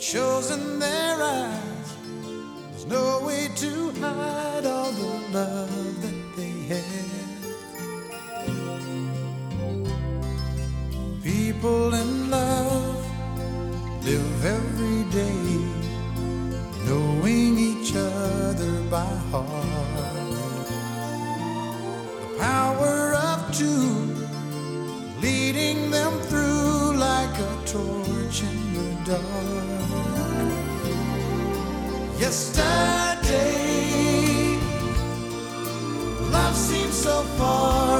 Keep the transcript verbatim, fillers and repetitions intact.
shows in their eyes. There's no way to hide all the love that they have. People in love live every day knowing each other by heart. The power of two leading them through like a torch in the dark. Yesterday, love seemed so far